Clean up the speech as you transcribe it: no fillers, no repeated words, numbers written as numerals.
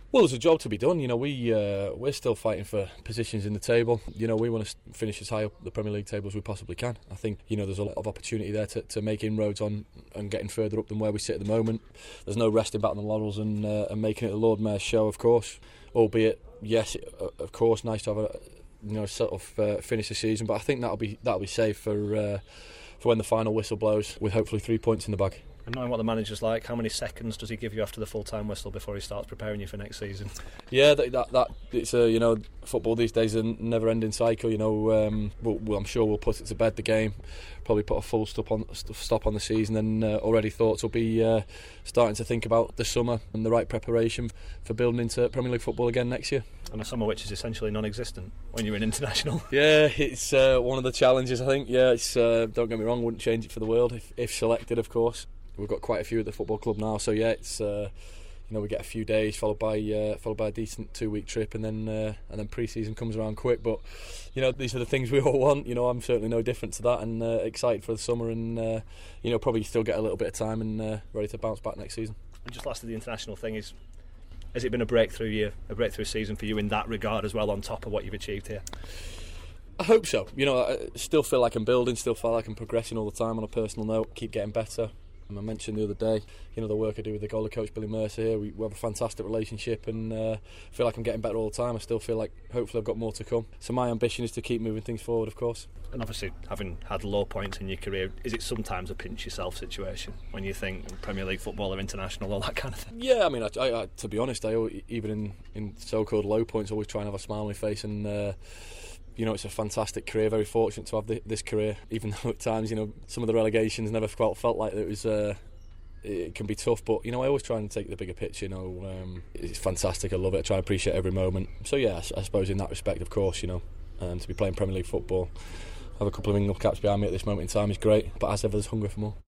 Well, there's a job to be done. We're still fighting for positions in the table. We want to finish as high up the Premier League table as we possibly can. I think there's a lot of opportunity there to make inroads on and getting further up than where we sit at the moment. There's no resting back on the laurels and making it the Lord Mayor's show, of course. Albeit, yes, of course, nice to have finish the season. But I think that'll be safe for when the final whistle blows, with hopefully 3 points in the bag. And knowing what the manager's like, how many seconds does he give you after the full-time whistle before he starts preparing you for next season? Yeah, that it's football these days is a never-ending cycle. I'm sure we'll put it to bed, the game, probably put a full stop on the season, and already thoughts will be starting to think about the summer and the right preparation for building into Premier League football again next year. And a summer which is essentially non-existent when you're in international. Yeah, it's one of the challenges, I think. Yeah, it's don't get me wrong, wouldn't change it for the world if selected, of course. We've got quite a few at the football club now, so yeah, it's we get a few days followed by a decent 2-week trip, and then pre-season comes around quick. But these are the things we all want. I'm certainly no different to that, and excited for the summer, and probably still get a little bit of time and ready to bounce back next season. And just lastly, the international thing has it been a breakthrough year, a breakthrough season for you in that regard as well, on top of what you've achieved here? I hope so. I still feel like I'm building, still feel like I'm progressing all the time on a personal note, keep getting better. I mentioned the other day, the work I do with the goalie coach Billy Mercer here. We have a fantastic relationship, and feel like I'm getting better all the time. I still feel like hopefully I've got more to come. So my ambition is to keep moving things forward, of course. And obviously, having had low points in your career, is it sometimes a pinch yourself situation when you think Premier League football or international, all that kind of thing? Yeah, I mean, I to be honest, even in so-called low points, I always try and have a smile on my face, and it's a fantastic career, very fortunate to have this career, even though at times, some of the relegations never felt like it was, it can be tough, but, I always try and take the bigger picture, it's fantastic, I love it, I try and appreciate every moment. So yeah, I suppose in that respect, of course, to be playing Premier League football, have a couple of England caps behind me at this moment in time is great, but as ever, there's hunger for more.